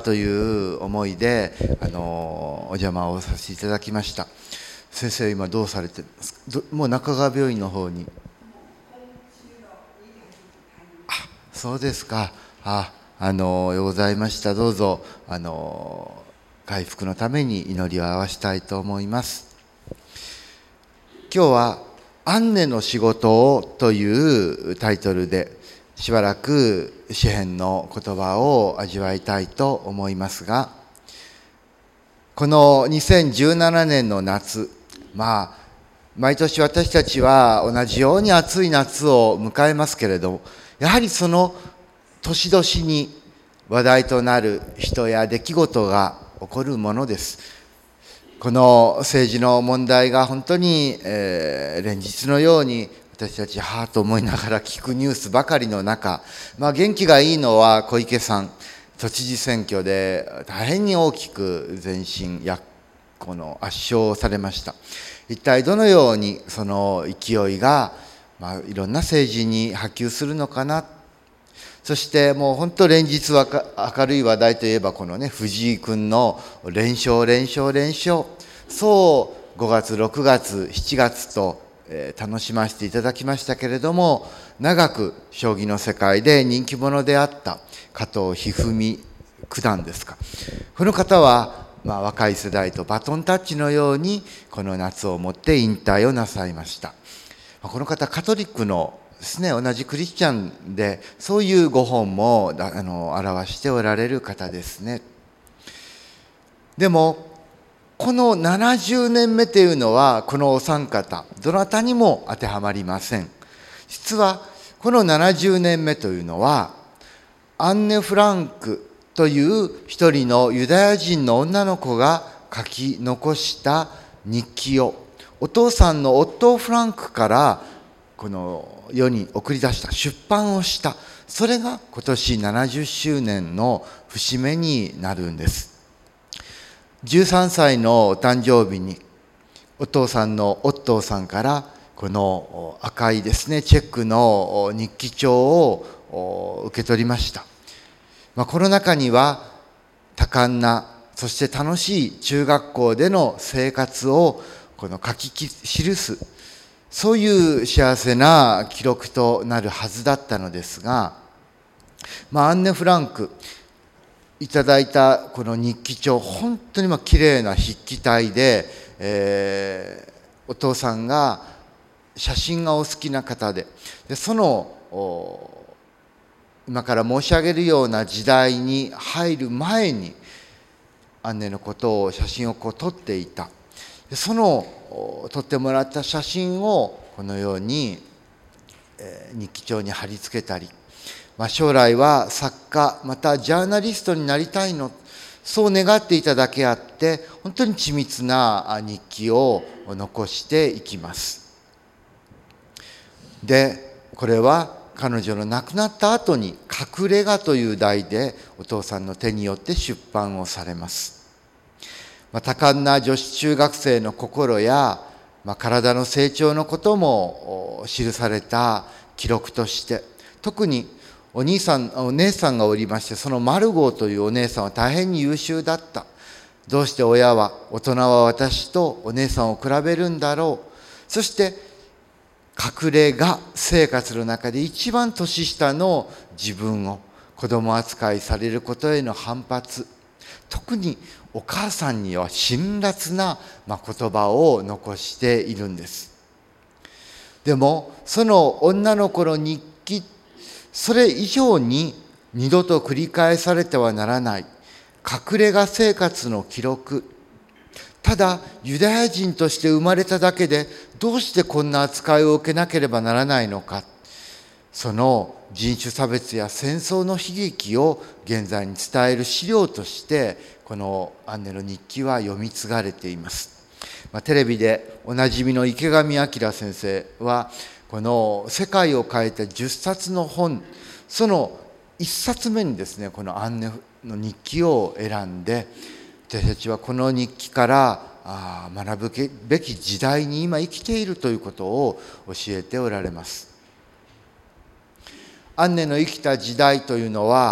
という思いでお邪魔をさせていただきました。先生、今どうされてますか？もう中川病院の方に。そうですか。ようございました。どうぞ回復のために祈りを合わしたいと思います。今日はアンネの仕事をというタイトルでしばらく詩編の言葉を味わいたいと思いますが、この2017年の夏、毎年私たちは同じように暑い夏を迎えますけれども、やはりその年々に話題となる人や出来事が起こるものです。この政治の問題が本当に、連日のように私たちと思いながら聞くニュースばかりの中、元気がいいのは小池さん、都知事選挙で大変に大きく前進や圧勝されました。一体どのようにその勢いが、いろんな政治に波及するのかな。そしてもう本当連日明るい話題といえばこのね、藤井君の連勝。そう5月、6月、7月と楽しませていただきましたけれども、長く将棋の世界で人気者であった加藤一二三九段ですか。この方は、若い世代とバトンタッチのようにこの夏をもって引退をなさいました。この方カトリックのですね、同じクリスチャンでそういうご本も表しておられる方ですね。でもこの70年目というのはこのお三方どなたにも当てはまりません。実はこの70年目というのはアンネ・フランクという一人のユダヤ人の女の子が書き残した日記をお父さんのオットー・フランクからこの世に送り出した出版をした、それが今年70周年の節目になるんです。13歳のお誕生日にお父さんのオットーさんからこの赤いですねチェックの日記帳を受け取りました。この中には多感なそして楽しい中学校での生活をこの書き記す、そういう幸せな記録となるはずだったのですが、アンネ・フランクいただいたこの日記帳、本当にきれいな筆記体で、お父さんが写真がお好きな方で、その今から申し上げるような時代に入る前にアンネのことを写真を撮っていた。その撮ってもらった写真をこのように日記帳に貼り付けたり、将来は作家またジャーナリストになりたいの、そう願っていただけあって本当に緻密な日記を残していきます。でこれは彼女の亡くなった後に隠れ家という題でお父さんの手によって出版をされます。多感な女子中学生の心や、体の成長のことも記された記録として、特にお姉さんがおりまして、そのマルゴーというお姉さんは大変に優秀だった。どうして大人は私とお姉さんを比べるんだろう。そして隠れ家生活の中で一番年下の自分を子供扱いされることへの反発、特にお母さんには辛辣な言葉を残しているんです。でもその女の子の日記、それ以上に二度と繰り返されてはならない隠れ家生活の記録。ただユダヤ人として生まれただけでどうしてこんな扱いを受けなければならないのか、その人種差別や戦争の悲劇を現在に伝える資料としてこのアンネの日記は読み継がれています。テレビでおなじみの池上彰先生はこの世界を変えた10冊の本、その1冊目にですねこのアンネの日記を選んで、私たちはこの日記から学ぶべき時代に今生きているということを教えておられます。アンネの生きた時代というのは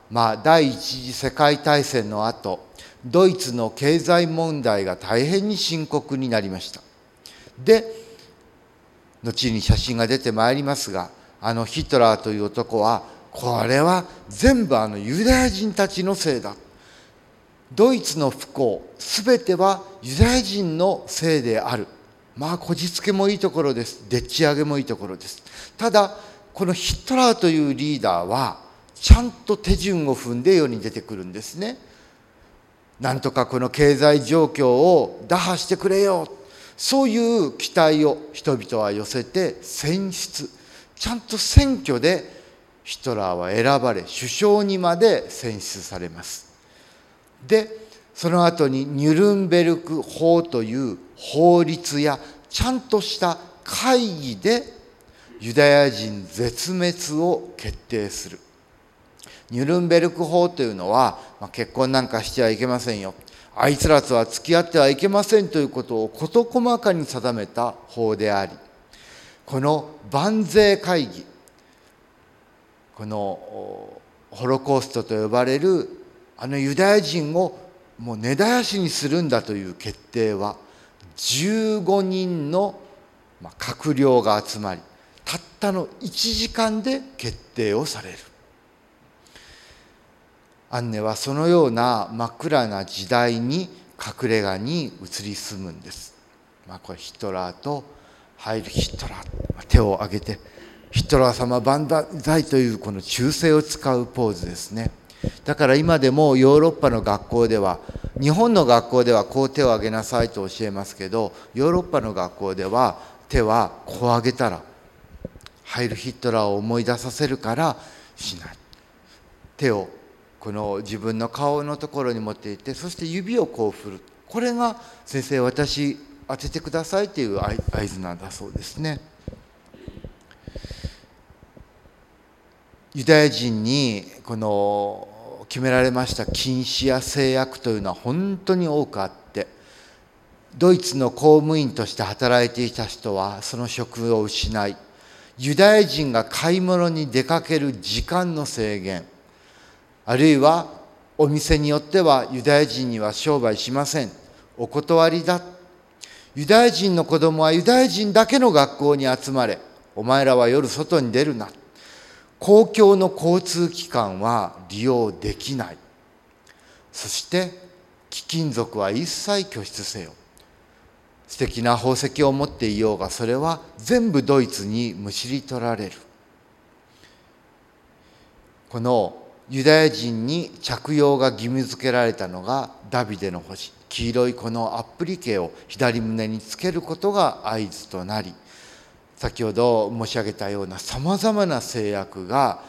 第一次世界大戦の後、ドイツの経済問題が大変に深刻になりました。で、後に写真が出てまいりますが、ヒトラーという男は、これは全部ユダヤ人たちのせいだ。ドイツの不幸、すべてはユダヤ人のせいである。こじつけもいいところです。でっち上げもいいところです。ただ、このヒトラーというリーダーは、ちゃんと手順を踏んで世に出てくるんですね。なんとかこの経済状況を打破してくれよ。そういう期待を人々は寄せて選出。ちゃんと選挙でヒトラーは選ばれ、首相にまで選出されます。で、その後にニュルンベルク法という法律やちゃんとした会議でユダヤ人絶滅を決定する。ニュルンベルク法というのは、結婚なんかしてはいけませんよ。あいつらとは付き合ってはいけませんということを事細かに定めた法であり、この万税会議、このホロコーストと呼ばれるユダヤ人をもう根絶やしにするんだという決定は、15人の閣僚が集まり、たったの1時間で決定をされる。アンネはそのような真っ暗な時代に隠れ家に移り住むんです。これヒトラーとハイルヒトラー、手を挙げてヒトラー様万歳というこの忠誠を使うポーズですね。だから今でもヨーロッパの学校では、日本の学校ではこう手を挙げなさいと教えますけど、ヨーロッパの学校では手はこう挙げたらハイルヒトラーを思い出させるからしない。手をこの自分の顔のところに持っていって、そして指をこう振る。これが先生、私当ててくださいという合図なんだそうですね。ユダヤ人にこの決められました禁止や制約というのは本当に多くあって、ドイツの公務員として働いていた人はその職を失い、ユダヤ人が買い物に出かける時間の制限、あるいはお店によってはユダヤ人には商売しません、お断りだ。ユダヤ人の子供はユダヤ人だけの学校に集まれ、お前らは夜外に出るな。公共の交通機関は利用できない。そして貴金属は一切拠出せよ。素敵な宝石を持っていようが、それは全部ドイツにむしり取られる。このユダヤ人に着用が義務付けられたのがダビデの星、黄色いこのアップリケを左胸につけることが合図となり、先ほど申し上げたようなさまざまな制約が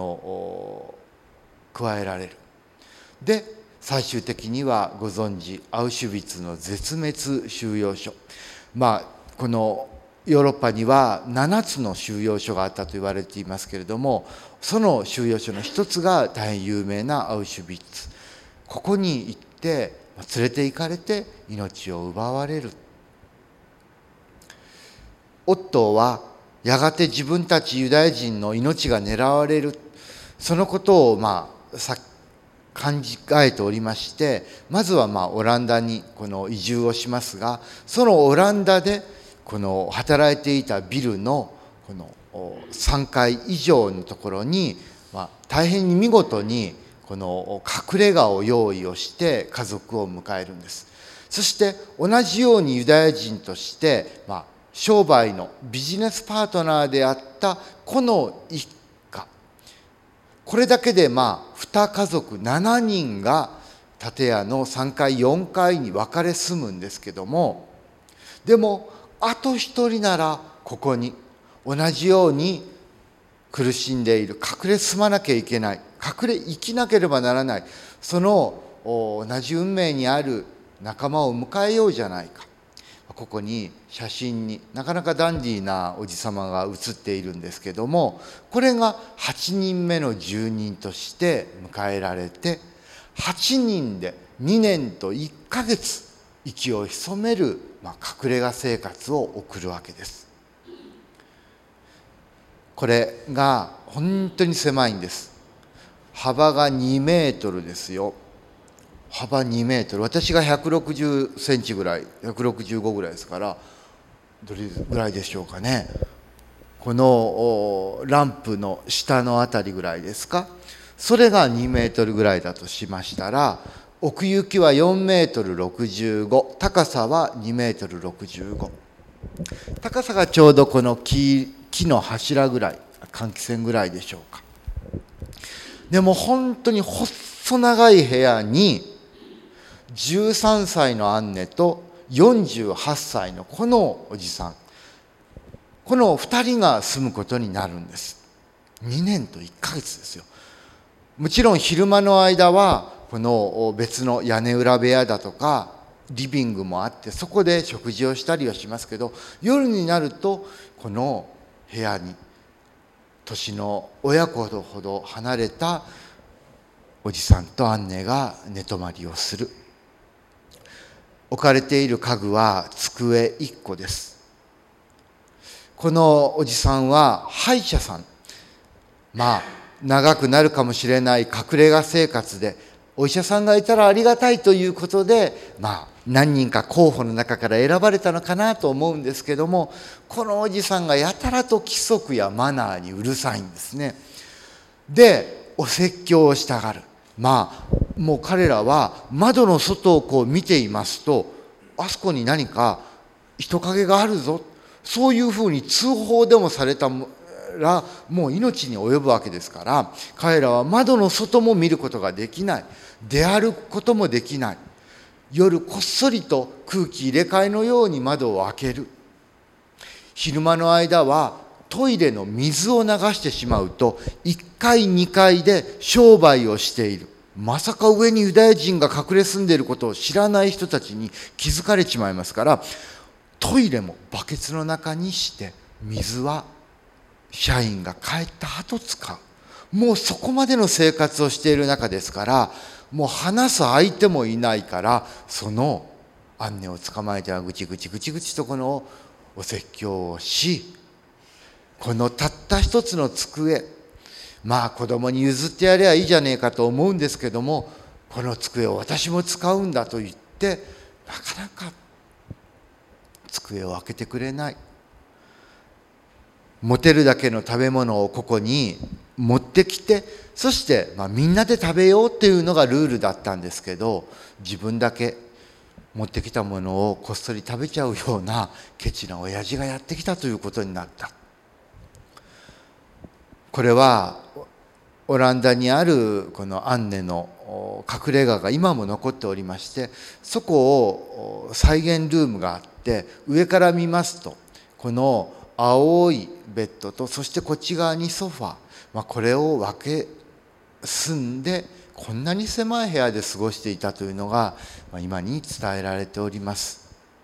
加えられる。で、最終的にはご存知、アウシュビッツの絶滅収容所。このヨーロッパには7つの収容所があったと言われていますけれども、その収容所の一つが大変有名なアウシュビッツ。ここに行って連れて行かれて命を奪われる。オットーはやがて自分たちユダヤ人の命が狙われる、そのことを考えておりまして、まずはオランダにこの移住をしますが、そのオランダでこの働いていたビルのこの3階以上のところに、大変に見事にこの隠れ家を用意をして家族を迎えるんです。そして同じようにユダヤ人として商売のビジネスパートナーであったこの一家、これだけで2家族7人が建屋の3階4階に分かれ住むんですけども、でもあと一人ならここに同じように苦しんでいる、隠れ住まなきゃいけない、隠れ生きなければならない、その同じ運命にある仲間を迎えようじゃないか。ここに写真になかなかダンディーなおじさまが写っているんですけども、これが8人目の住人として迎えられて、8人で2年と1ヶ月息を潜める隠れ家生活を送るわけです。これが本当に狭いんです。 幅が2メートルですよ。幅2メートル。私が160センチぐらい、165ぐらいですから、どれぐらいでしょうかね。このランプの下のあたりぐらいですか。それが2メートルぐらいだとしましたら、奥行きは4メートル65、高さは2メートル65。高さがちょうどこの木の柱ぐらい、換気扇ぐらいでしょうか。でも本当に細長い部屋に13歳のアンネと48歳のこのおじさん、この2人が住むことになるんです。2年と1ヶ月ですよ。もちろん昼間の間はこの別の屋根裏部屋だとかリビングもあって、そこで食事をしたりはしますけど、夜になるとこの部屋に年の親子ほど離れたおじさんとアンネが寝泊まりをする。置かれている家具は机1個です。このおじさんは歯医者さん、長くなるかもしれない隠れ家生活で、お医者さんがいたらありがたいということで、何人か候補の中から選ばれたのかなと思うんですけども、このおじさんがやたらと規則やマナーにうるさいんですね。で、お説教をしたがる。もう彼らは窓の外をこう見ていますと、あそこに何か人影があるぞ、そういうふうに通報でもされたらもう命に及ぶわけですから、彼らは窓の外も見ることができない、出歩くこともできない。夜こっそりと空気入れ替えのように窓を開ける。昼間の間はトイレの水を流してしまうと1階2階で商売をしている。まさか上にユダヤ人が隠れ住んでいることを知らない人たちに気づかれちまいますから、トイレもバケツの中にして水は社員が帰った後使う。もうそこまでの生活をしている中ですから、もう話す相手もいないから、そのアンネを捕まえてはぐちぐちとこのお説教をし、このたった一つの机、子供に譲ってやればいいじゃねえかと思うんですけども、この机を私も使うんだと言って、なかなか机を開けてくれない。持てるだけの食べ物をここに持ってきて、そして、みんなで食べようっていうのがルールだったんですけど、自分だけ持ってきたものをこっそり食べちゃうようなケチな親父がやってきたということになった。これはオランダにあるこのアンネの隠れ家が今も残っておりまして、そこを再現ルームがあって、上から見ますとこの青いベッドと、そしてこっち側にソファー、これを分け住んでこんなに狭い部屋で過ごしていたというのが今に伝えられております。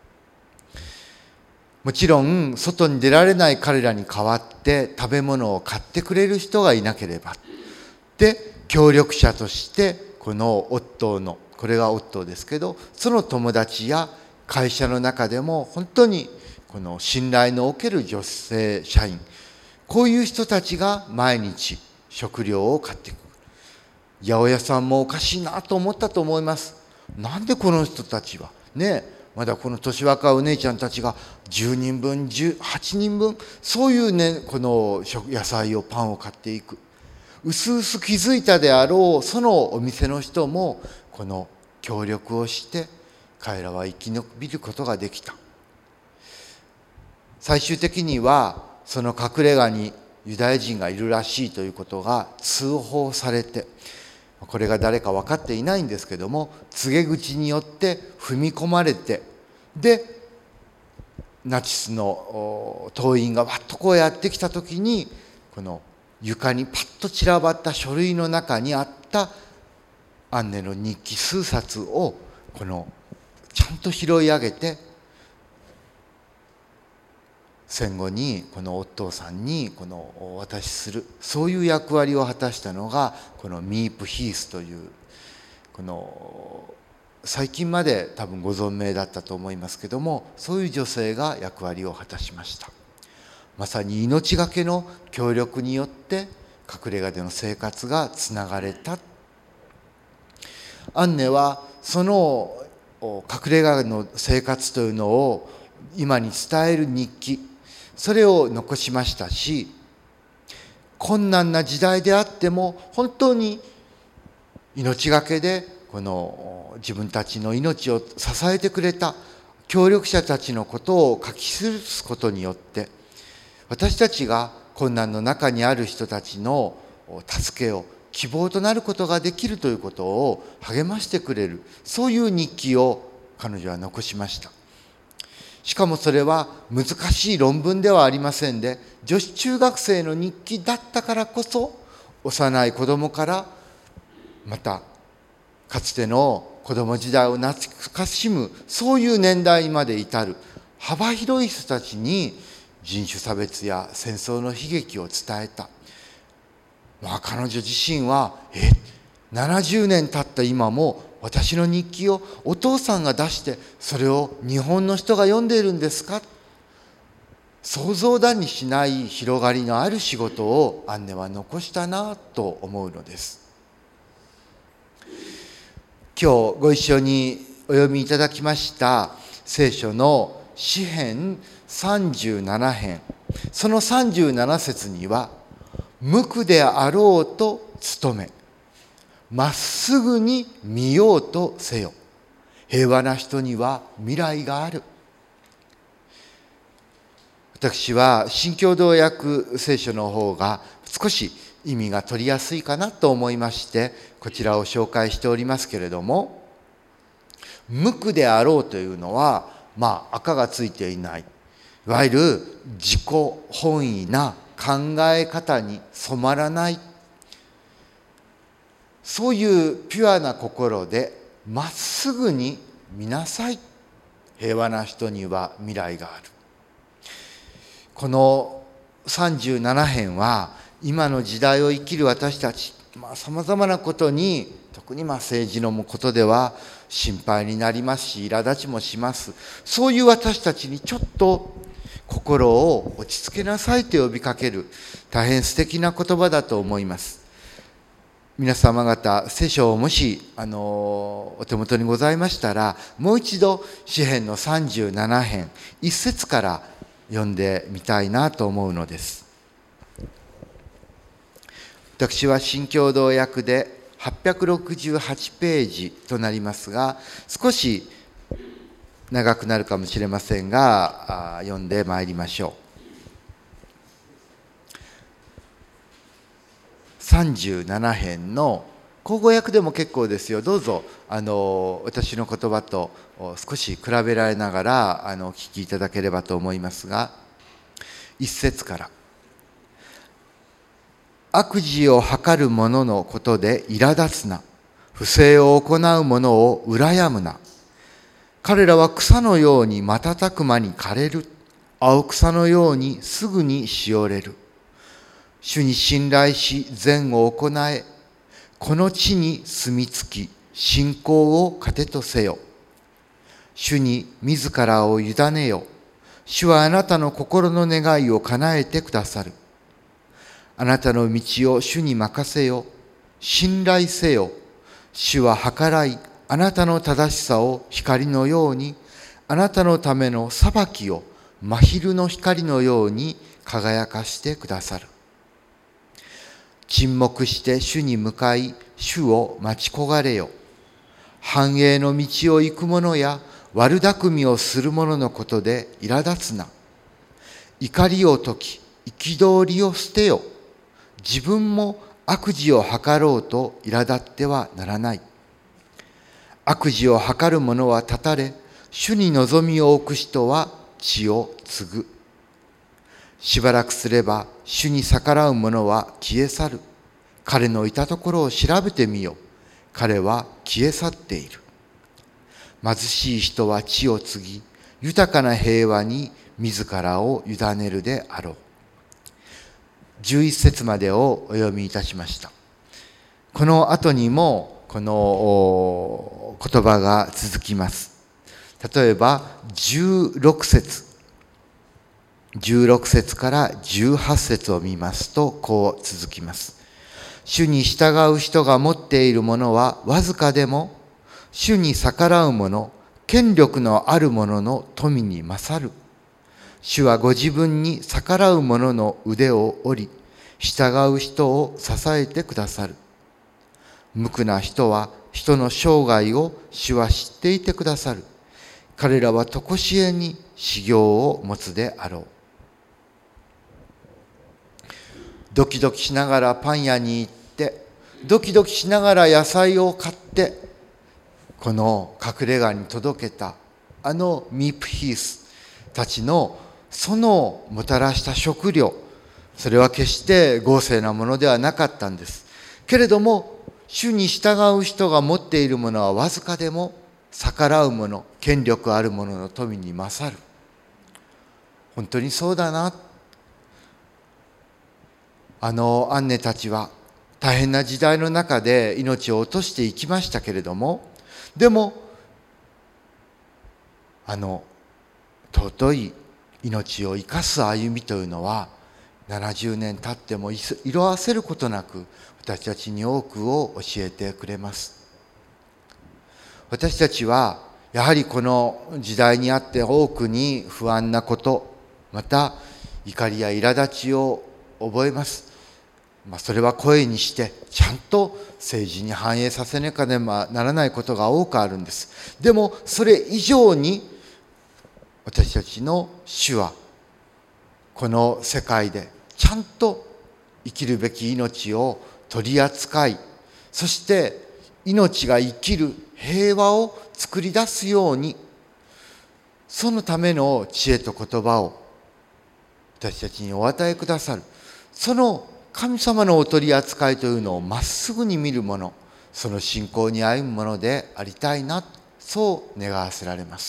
もちろん外に出られない彼らに代わって食べ物を買ってくれる人がいなければ、で協力者としてこのオットーの、これがオットーですけど、その友達や会社の中でも本当にこの信頼のおける女性社員、こういう人たちが毎日食料を買ってくる。八百屋さんもおかしいなと思ったと思います。なんでこの人たちはね、まだこの年若いお姉ちゃんたちが10人分8人分、そういうね、この野菜をパンを買っていく。うすうす気づいたであろうそのお店の人もこの協力をして彼らは生き延びることができた。最終的にはその隠れ家にユダヤ人がいるらしいということが通報されて、これが誰か分かっていないんですけども、告げ口によって踏み込まれて、でナチスの党員がわっとこうやってきた時に、この床にパッと散らばった書類の中にあったアンネの日記数冊をちゃんと拾い上げて、戦後にこのオットーさんにお渡しする、そういう役割を果たしたのがこのミープ・ヒースという、最近まで多分ご存命だったと思いますけども、そういう女性が役割を果たしました。まさに命がけの協力によって隠れ家での生活がつながれた。アンネはその隠れ家の生活というのを今に伝える日記、それを残しましたし、困難な時代であっても本当に命がけでこの自分たちの命を支えてくれた協力者たちのことを書き記すことによって、私たちが困難の中にある人たちの助けを希望となることができるということを励ましてくれる、そういう日記を彼女は残しました。しかもそれは難しい論文ではありませんで、女子中学生の日記だったからこそ、幼い子供からまたかつての子供時代を懐かしむ、そういう年代まで至る幅広い人たちに人種差別や戦争の悲劇を伝えた。彼女自身は70年経った今も私の日記をお父さんが出して、それを日本の人が読んでいるんですか。想像だにしない広がりのある仕事をアンネは残したなと思うのです。今日ご一緒にお読みいただきました聖書の詩編37編、その37節には、無垢であろうと努め、まっすぐに見ようとせよ。平和な人には未来がある。私は新共同訳聖書の方が少し意味が取りやすいかなと思いまして、こちらを紹介しておりますけれども、無垢であろうというのは、赤がついていない、いわゆる自己本位な考え方に染まらない、そういうピュアな心でまっすぐに見なさい。平和な人には未来がある。この37編は今の時代を生きる私たち、さまざまなことに、特に政治のことでは心配になりますし、苛立ちもします。そういう私たちにちょっと心を落ち着けなさいと呼びかける、大変素敵な言葉だと思います。皆様方、聖書をもしお手元にございましたら、もう一度詩編の37編1節から読んでみたいなと思うのです。私は新共同訳で868ページとなりますが、少し長くなるかもしれませんが、読んでまいりましょう。37編の口語訳でも結構ですよ。どうぞ私の言葉と少し比べられながらお聞きいただければと思いますが、一節から。悪事を図る者のことで苛立つな。不正を行う者を羨むな。彼らは草のように瞬く間に枯れる。青草のようにすぐにしおれる。主に信頼し善を行え。この地に住み着き、信仰を糧とせよ。主に自らを委ねよ。主はあなたの心の願いを叶えてくださる。あなたの道を主に任せよ。信頼せよ。主は計らい、あなたの正しさを光のように、あなたのための裁きを真昼の光のように輝かしてくださる。沈黙して主に向かい、主を待ち焦がれよ。繁栄の道を行く者や悪巧みをする者のことで苛立つな。怒りを解き、憤りを捨てよ。自分も悪事を図ろうと苛立ってはならない。悪事を図る者は断たれ、主に望みを置く人は地を継ぐ。しばらくすれば主に逆らう者は消え去る。彼のいたところを調べてみよ。彼は消え去っている。貧しい人は地を継ぎ、豊かな平和に自らを委ねるであろう。11節までをお読みいたしました。この後にもこの言葉が続きます。例えば16節から18節を見ますとこう続きます。 主に従う人が持っているものはわずかでも、主に逆らう者、権力のある者の富に勝る。主はご自分に逆らう者の腕を折り、従う人を支えてくださる。無垢な人は人の生涯を主は知っていてくださる。彼らは常しえに修行を持つであろう。ドキドキしながらパン屋に行って、ドキドキしながら野菜を買って、この隠れ家に届けたあのミープヒースたちのそのもたらした食料、それは決して豪勢なものではなかったんです。けれども、主に従う人が持っているものはわずかでも、逆らう者、権力ある者の富に勝る。本当にそうだな。アンネたちは大変な時代の中で命を落としていきましたけれども、でも尊い命を生かす歩みというのは、70年経っても色あせることなく私たちに多くを教えてくれます。私たちはやはりこの時代にあって多くに不安なこと、また怒りや苛立ちを覚えます。それは声にしてちゃんと政治に反映させなければならないことが多くあるんです。でもそれ以上に私たちの主はこの世界でちゃんと生きるべき命を取り扱い、そして命が生きる平和を作り出すように、そのための知恵と言葉を私たちにお与えくださる。その神様のお取り扱いというのをまっすぐに見るもの、その信仰に歩むものでありたいな、そう願わせられます。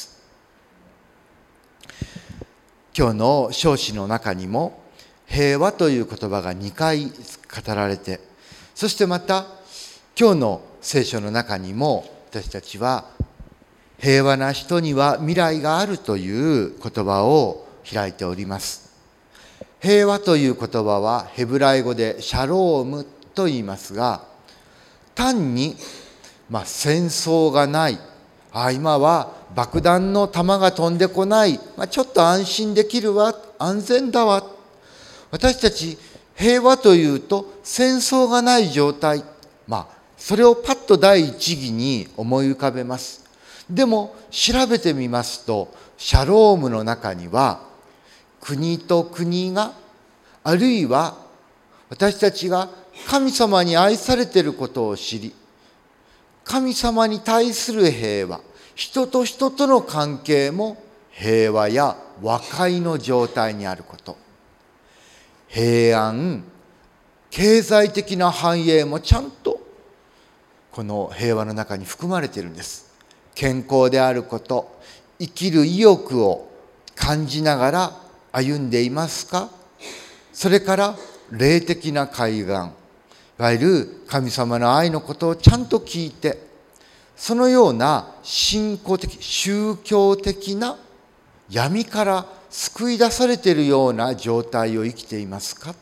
今日の唱詞の中にも平和という言葉が2回語られて、そしてまた今日の聖書の中にも私たちは平和な人には未来があるという言葉を開いております。平和という言葉はヘブライ語でシャロームと言いますが、単に戦争がない、今は爆弾の弾が飛んでこない、ちょっと安心できるわ、安全だわ。私たち平和というと戦争がない状態、それをパッと第一義に思い浮かべます。でも調べてみますと、シャロームの中には国と国が、あるいは私たちが神様に愛されていることを知り、神様に対する平和、人と人との関係も平和や和解の状態にあること、平安、経済的な繁栄もちゃんとこの平和の中に含まれているんです。健康であること、生きる意欲を感じながら歩んでいますか？それから霊的な開眼、いわゆる神様の愛のことをちゃんと聞いて、そのような信仰的、宗教的な闇から救い出されているような状態を生きていますか？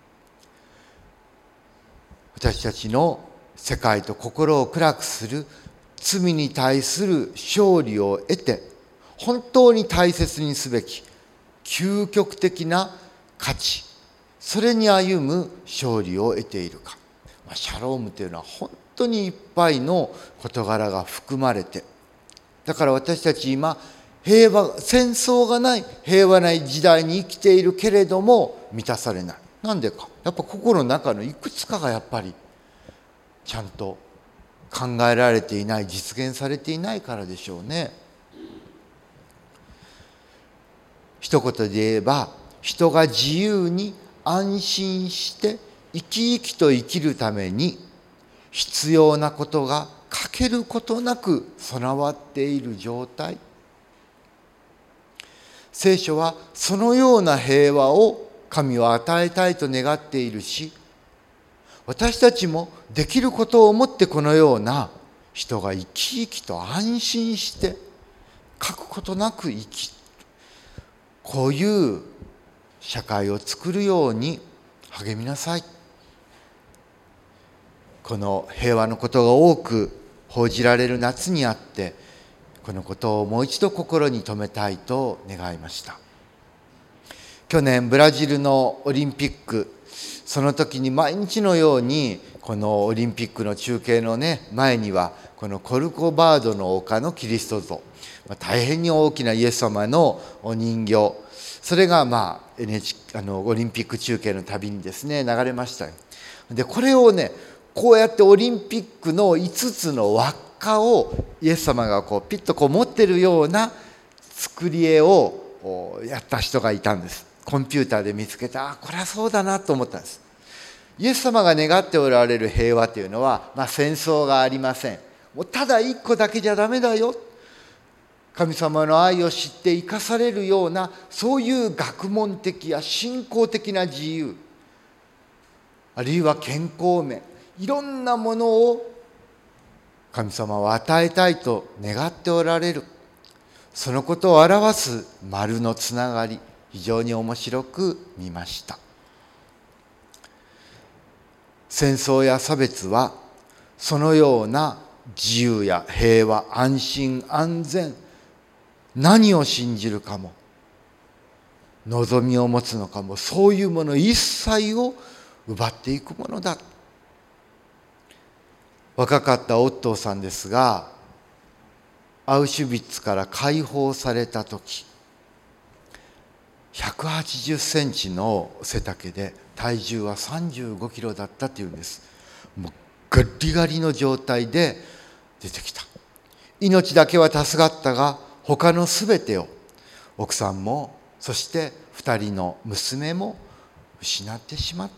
私たちの世界と心を暗くする罪に対する勝利を得て、本当に大切にすべき究極的な価値、それに歩む勝利を得ているか。シャロームというのは本当にいっぱいの事柄が含まれて、だから私たち今戦争がない平和な時代に生きているけれども満たされない。なんでか、やっぱ心の中のいくつかがやっぱりちゃんと考えられていない、実現されていないからでしょうね。一言で言えば、人が自由に安心して生き生きと生きるために必要なことが欠けることなく備わっている状態。聖書はそのような平和を神は与えたいと願っているし、私たちもできることをもってこのような人が生き生きと安心して欠くことなく生き、こういう社会を作るように励みなさい。 この平和のことが多く報じられる夏にあって、このことをもう一度心に留めたいと願いました。去年ブラジルのオリンピック、その時に毎日のようにこのオリンピックの中継の前にはこのコルコバードの丘のキリスト像、大変に大きなイエス様のお人形、それがオリンピック中継の旅にですね流れましたよ。でこれをこうやってオリンピックの5つの輪っかをイエス様がピッと持ってるような作り絵をやった人がいたんです。コンピューターで見つけた、これはそうだなと思ったんです。イエス様が願っておられる平和というのは、戦争がありません。もうただ一個だけじゃダメだよ。神様の愛を知って生かされるような、そういう学問的や信仰的な自由、あるいは健康面、いろんなものを神様は与えたいと願っておられる。そのことを表す丸のつながり、非常に面白く見ました。戦争や差別はそのような自由や平和、安心安全、何を信じるかも望みを持つのかも、そういうもの一切を奪っていくものだ。若かったオットーさんですが、アウシュビッツから解放された時、180センチの背丈で体重は35キロだったというんです。もうガリガリの状態で出てきた。命だけは助かったが、他のすべてを奥さんもそして2人の娘も失ってしまった。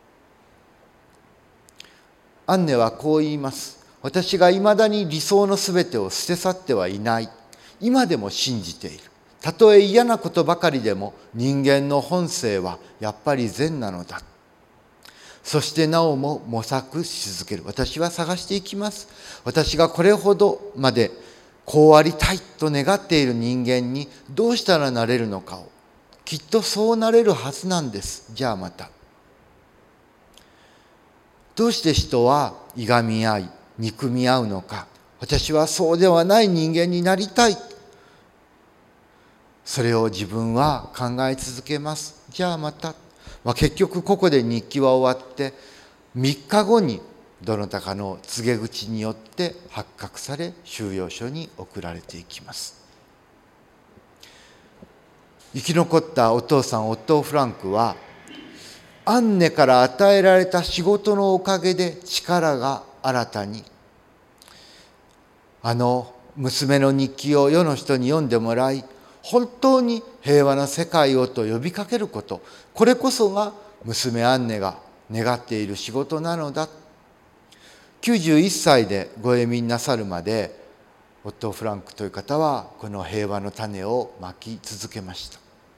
アンネはこう言います。私がいまだに理想のすべてを捨て去ってはいない。今でも信じている。たとえ嫌なことばかりでも人間の本性はやっぱり善なのだ。そしてなおも模索し続ける。私は探していきます。私がこれほどまでこうありたいと願っている人間にどうしたらなれるのかを、きっとそうなれるはずなんです。じゃあまた。どうして人はいがみ合い憎み合うのか。私はそうではない人間になりたい。それを自分は考え続けます。じゃあまた。結局ここで日記は終わって、3日後にどなたかの告げ口によって発覚され、収容所に送られていきます。生き残ったお父さん、オットー・フランクは、アンネから与えられた仕事のおかげで力が新たに、娘の日記を世の人に読んでもらい、本当に平和な世界をと呼びかけること、これこそが娘アンネが願っている仕事なのだ。91歳でご永眠なさるまで、オットー・フランクという方はこの平和の種をまき続けました。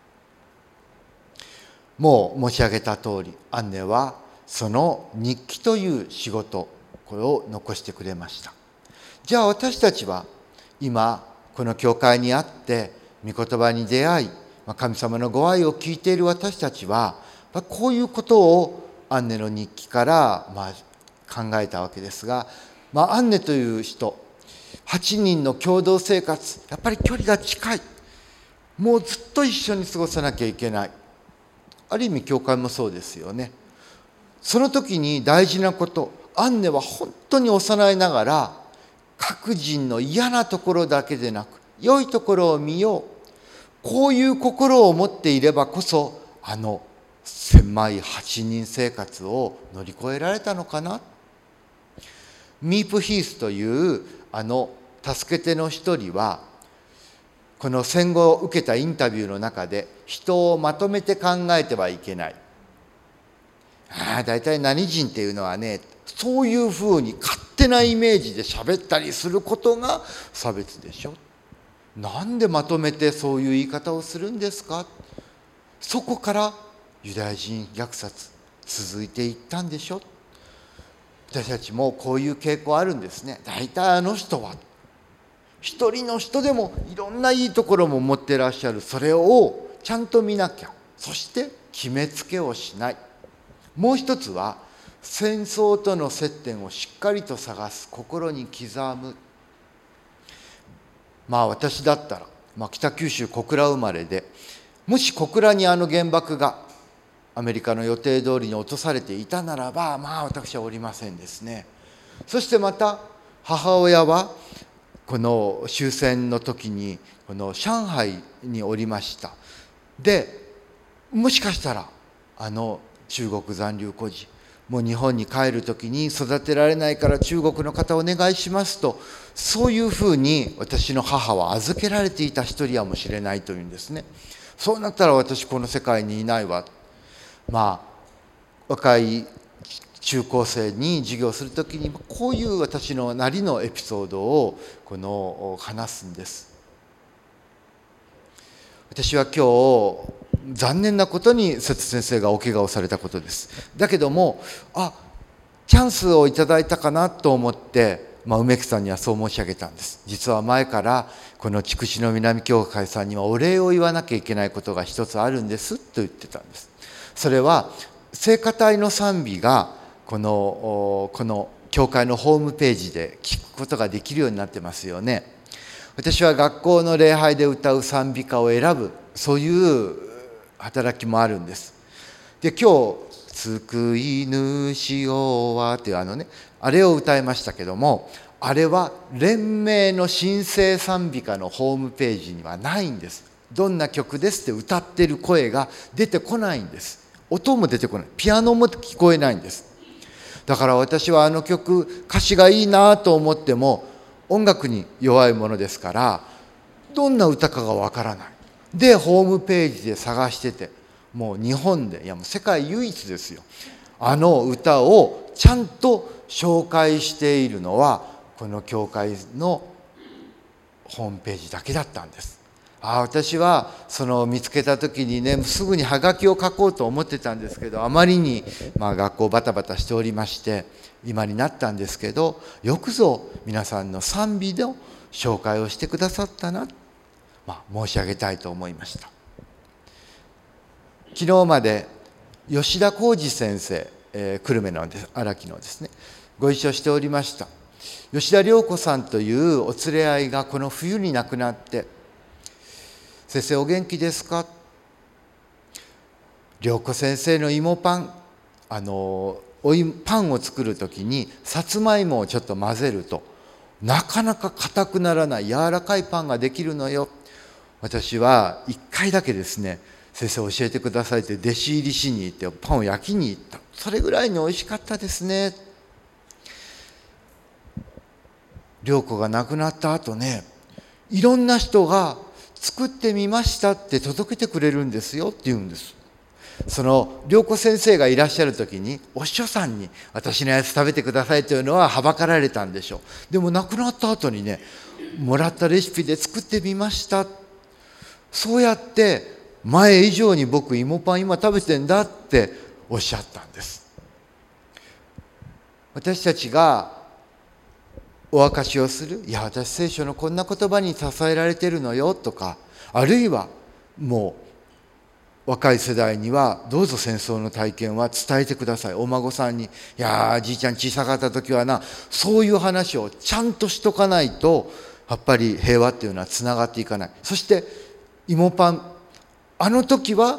もう申し上げた通り、アンネはその日記という仕事、これを残してくれました。じゃあ私たちは今この教会にあって御言葉に出会い、神様のご愛を聞いている私たちはこういうことをアンネの日記から考えたわけですが、アンネという人、8人の共同生活、やっぱり距離が近い。もうずっと一緒に過ごさなきゃいけない。ある意味教会もそうですよね。その時に大事なこと、アンネは本当に幼いながら、各人の嫌なところだけでなく、良いところを見よう。こういう心を持っていればこそ、狭い8人生活を乗り越えられたのかな。ミープ・ヒースという助け手の一人は、この戦後受けたインタビューの中で、人をまとめて考えてはいけない。だいたい何人っていうのはね、そういうふうに勝手なイメージで喋ったりすることが差別でしょ。なんでまとめてそういう言い方をするんですか。そこからユダヤ人虐殺続いていったんでしょ。私たちもこういう傾向あるんですね。だいたいあの人は一人の人でもいろんないいところも持ってらっしゃる。それをちゃんと見なきゃ。そして決めつけをしない。もう一つは戦争との接点をしっかりと探す、心に刻む。私だったら、北九州小倉生まれで、もし小倉に原爆がアメリカの予定通りに落とされていたならば、私はおりませんですね。そしてまた母親はこの終戦の時にこの上海におりました。でもしかしたら中国残留孤児、もう日本に帰る時に育てられないから中国の方お願いしますと、そういうふうに私の母は預けられていた一人やもしれないというんですね。そうなったら私この世界にいないわ。若い中高生に授業する時にこういう私のなりのエピソードを話すんです。私は今日残念なことに瀬戸先生がお怪我をされたことです。だけどもチャンスをいただいたかなと思って、梅木さんにはそう申し上げたんです。実は前からこの筑紫の南教会さんにはお礼を言わなきゃいけないことが一つあるんですと言ってたんです。それは聖歌隊の賛美がこの教会のホームページで聞くことができるようになってますよね。私は学校の礼拝で歌う賛美歌を選ぶ、そういう働きもあるんです。で今日「救い主をは」っていうあれを歌いましたけども、あれは連盟の新生賛美歌のホームページにはないんです。どんな曲ですって歌ってる声が出てこないんです。音も出てこない、ピアノも聞こえないんです。だから私は曲歌詞がいいなと思っても音楽に弱いものですからどんな歌かがわからない。でホームページで探してて、もう日本でもう世界唯一ですよ、歌をちゃんと紹介しているのはこの教会のホームページだけだったんです。私は見つけた時にね、すぐにハガキを書こうと思ってたんですけど、あまりに学校バタバタしておりまして今になったんですけど、よくぞ皆さんの賛美の紹介をしてくださったな、申し上げたいと思いました。昨日まで吉田浩二先生、久留米の荒木のですね、ご一緒しておりました。吉田涼子さんというお連れ合いがこの冬に亡くなって、先生お元気ですか、涼子先生の芋パン、パンを作る時にさつまいもをちょっと混ぜるとなかなか硬くならない柔らかいパンができるのよ。私は1回だけですね、先生教えてくださいって弟子入りしに行ってパンを焼きに行った。それぐらいに美味しかったですね。涼子が亡くなった後ね、いろんな人が作ってみましたって届けてくれるんですよって言うんです。涼子先生がいらっしゃる時にお師匠さんに私のやつ食べてくださいというのははばかられたんでしょう。でも亡くなった後にね、もらったレシピで作ってみました。そうやって前以上に僕芋パン今食べてんだっておっしゃったんです。私たちがお明かしをする、いや私聖書のこんな言葉に支えられてるのよとか、あるいはもう若い世代にはどうぞ戦争の体験は伝えてください。お孫さんに、いやじいちゃん小さかった時はな、そういう話をちゃんとしとかないとやっぱり平和っていうのはつながっていかない。そして芋パン、時は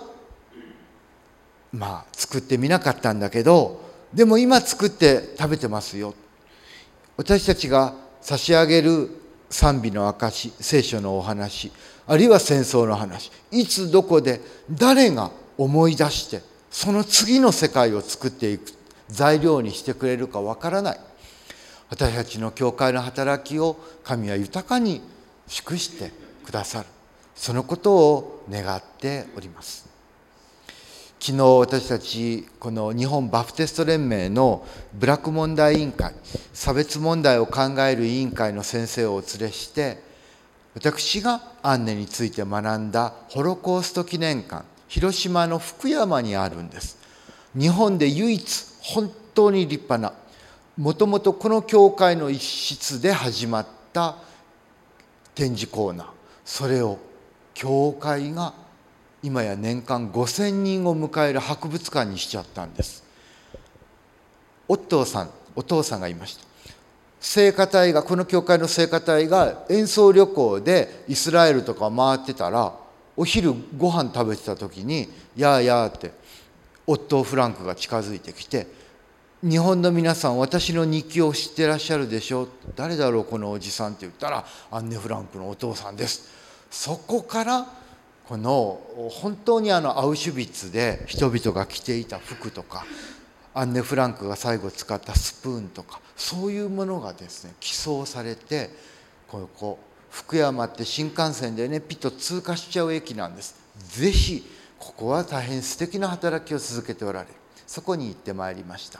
作ってみなかったんだけど、でも今作って食べてますよ。私たちが差し上げる賛美の証、聖書のお話、あるいは戦争の話、いつどこで誰が思い出してその次の世界を作っていく材料にしてくれるかわからない。私たちの教会の働きを神は豊かに祝してくださる、そのことを願っております。昨日私たちこの日本バプテスト連盟の部落問題委員会、差別問題を考える委員会の先生をお連れして、私がアンネについて学んだホロコースト記念館、広島の福山にあるんです。日本で唯一本当に立派な、もともとこの教会の一室で始まった展示コーナー、それを教会が今や年間5000人を迎える博物館にしちゃったんです。 お父さんがいました。聖歌隊が、この教会の聖歌隊が演奏旅行でイスラエルとか回ってたら、お昼ご飯食べてた時に「やあやあ」ってオットー・フランクが近づいてきて「日本の皆さん、私の日記を知ってらっしゃるでしょう？誰だろうこのおじさん」って言ったら「アンネ・フランクのお父さんです」。そこからこの本当にアウシュビッツで人々が着ていた服とか、アンネ・フランクが最後使ったスプーンとか、そういうものがですね寄贈されて、ここ福山って新幹線でねピッと通過しちゃう駅なんです。ぜひここは大変素敵な働きを続けておられる。そこに行ってまいりました。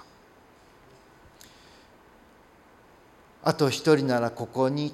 あと一人ならここに、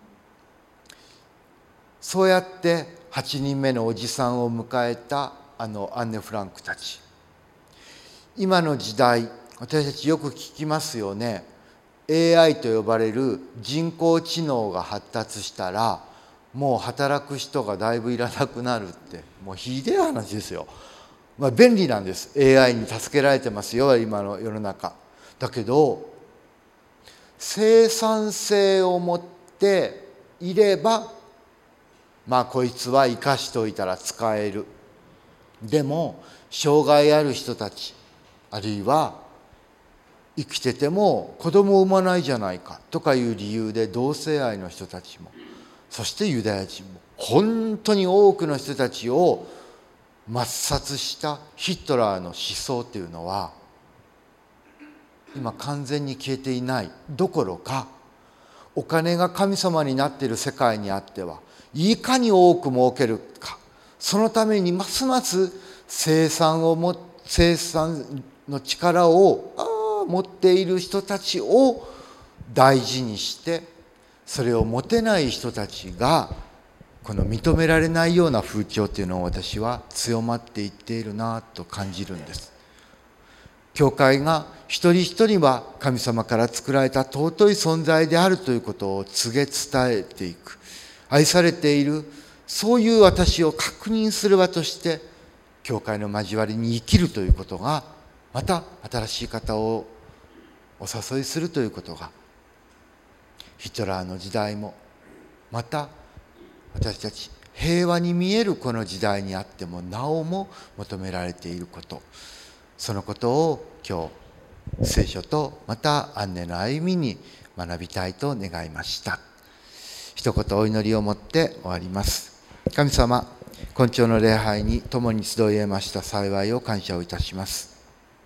そうやって8人目のおじさんを迎えたアンネ・フランクたち。今の時代、私たちよく聞きますよね。AI と呼ばれる人工知能が発達したら、もう働く人がだいぶいらなくなるって、もうひでえ話ですよ。便利なんです。AI に助けられてますよ、今の世の中。だけど、生産性を持っていれば、こいつは生かしておいたら使える。でも、障害ある人たち、あるいは生きてても子供を産まないじゃないかとかいう理由で同性愛の人たちも、そしてユダヤ人も、本当に多くの人たちを抹殺したヒットラーの思想っていうのは今完全に消えていないどころか、お金が神様になっている世界にあってはいかに多く儲けるか、そのためにますます生産の力を持っている人たちを大事にして、それを持てない人たちがこの認められないような風潮っていうのを私は強まっていっているなと感じるんです。教会が一人一人は神様から作られた尊い存在であるということを告げ伝えていく、愛されている、そういう私を確認する場として教会の交わりに生きるということが、また新しい方をお誘いするということが、ヒトラーの時代もまた私たち平和に見えるこの時代にあってもなおも求められていること、そのことを今日聖書とまたアンネの歩みに学びたいと願いました。一言お祈りをもって終わります。神様、今朝の礼拝に共に集い得ました幸いを感謝をいたします。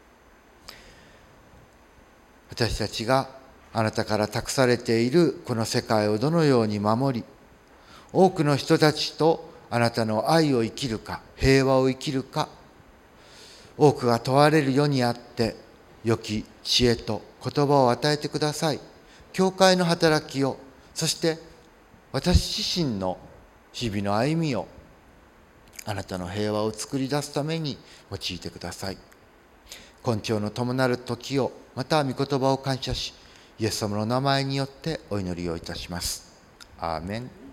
私たちがあなたから託されているこの世界をどのように守り、多くの人たちとあなたの愛を生きるか、平和を生きるか、多くが問われる世にあって良き知恵と言葉を与えてください。教会の働きを、そして私自身の日々の歩みを、あなたの平和を作り出すために用いてください。今朝の伴る時を、また御言葉を感謝し、イエス様の名前によってお祈りをいたします。アーメン。